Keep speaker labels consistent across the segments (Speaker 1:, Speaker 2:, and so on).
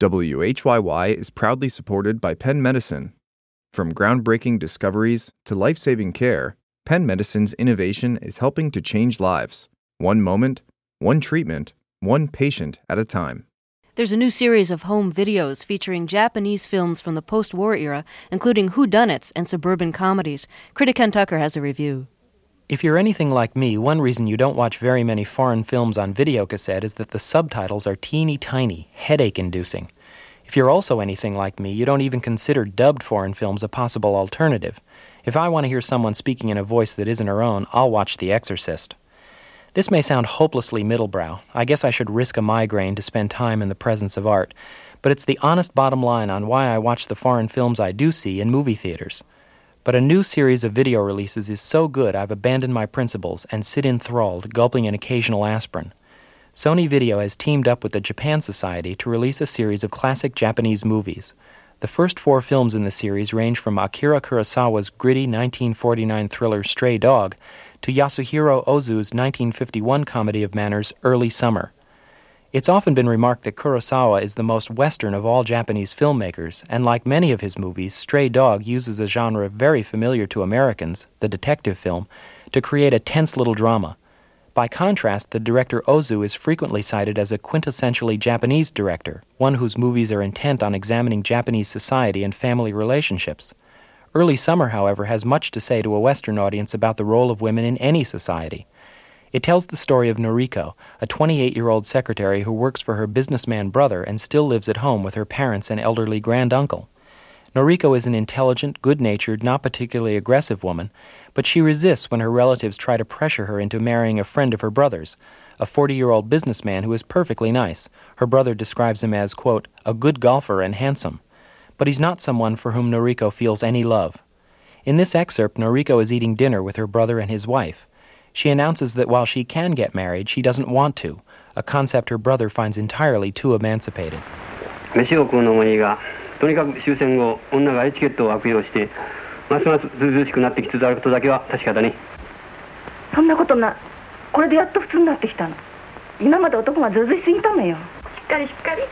Speaker 1: WHYY is proudly supported by Penn Medicine. From groundbreaking discoveries to life-saving care, Penn Medicine's innovation is helping to change lives. One moment, one treatment, one patient at a time.
Speaker 2: There's a new series of home videos featuring Japanese films from the post-war era, including whodunits and suburban comedies. Critic Ken Tucker has a review.
Speaker 3: If you're anything like me, one reason you don't watch very many foreign films on videocassette is that the subtitles are teeny tiny, headache-inducing. If you're also anything like me, you don't even consider dubbed foreign films a possible alternative. If I want to hear someone speaking in a voice that isn't her own, I'll watch The Exorcist. This may sound hopelessly middlebrow. I guess I should risk a migraine to spend time in the presence of art. But it's the honest bottom line on why I watch the foreign films I do see in movie theaters. But a new series of video releases is so good I've abandoned my principles and sit enthralled, gulping an occasional aspirin. Sony Video has teamed up with the Japan Society to release a series of classic Japanese movies. The first 4 films in the series range from Akira Kurosawa's gritty 1949 thriller Stray Dog to Yasuhiro Ozu's 1951 comedy of manners Early Summer. It's often been remarked that Kurosawa is the most Western of all Japanese filmmakers, and like many of his movies, Stray Dog uses a genre very familiar to Americans, the detective film, to create a tense little drama. By contrast, the director Ozu is frequently cited as a quintessentially Japanese director, one whose movies are intent on examining Japanese society and family relationships. Early Summer, however, has much to say to a Western audience about the role of women in any society. It tells the story of Noriko, a 28-year-old secretary who works for her businessman brother and still lives at home with her parents and elderly granduncle. Noriko is an intelligent, good-natured, not particularly aggressive woman, but she resists when her relatives try to pressure her into marrying a friend of her brother's, a 40-year-old businessman who is perfectly nice. Her brother describes him as, quote, a good golfer and handsome. But he's not someone for whom Noriko feels any love. In this excerpt, Noriko is eating dinner with her brother and his wife. She announces that while she can get married, she doesn't want to, a concept her brother finds entirely too emancipated.
Speaker 4: 飯を食うのもいいが、とにかく終戦後、女がエチケットを悪用して、ますますずうずうしくなってきつつあることだけは確かだね。
Speaker 5: そんなことない。これでやっと普通になってきたの。今まで男がずうずいすぎたのよ。しっかりしっかり。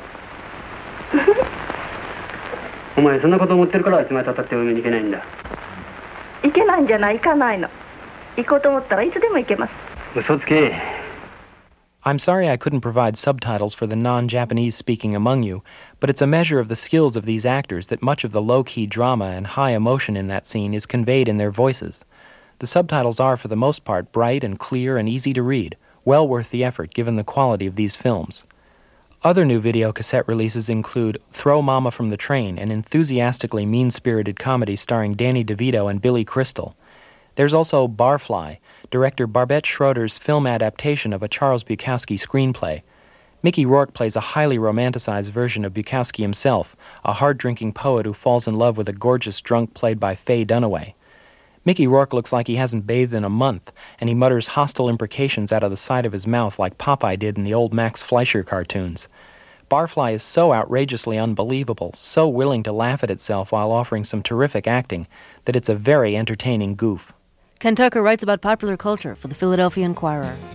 Speaker 4: お前そんなこと思ってるからいつまでたったってお嫁に行けないんだ。
Speaker 5: 行けないんじゃない、行かないの。行こうと思ったらいつでも行けます。
Speaker 4: 嘘つけ。
Speaker 3: I'm sorry I couldn't provide subtitles for the non-Japanese speaking among you, but it's a measure of the skills of these actors that much of the low-key drama and high emotion in that scene is conveyed in their voices. The subtitles are, for the most part, bright and clear and easy to read, well worth the effort given the quality of these films. Other new video cassette releases include Throw Mama from the Train, an enthusiastically mean-spirited comedy starring Danny DeVito and Billy Crystal. There's also Barfly, director Barbette Schroeder's film adaptation of a Charles Bukowski screenplay. Mickey Rourke plays a highly romanticized version of Bukowski himself, a hard-drinking poet who falls in love with a gorgeous drunk played by Faye Dunaway. Mickey Rourke looks like he hasn't bathed in a month, and he mutters hostile imprecations out of the side of his mouth like Popeye did in the old Max Fleischer cartoons. Barfly is so outrageously unbelievable, so willing to laugh at itself while offering some terrific acting, that it's a very entertaining goof.
Speaker 2: Ken Tucker writes about popular culture for the Philadelphia Inquirer.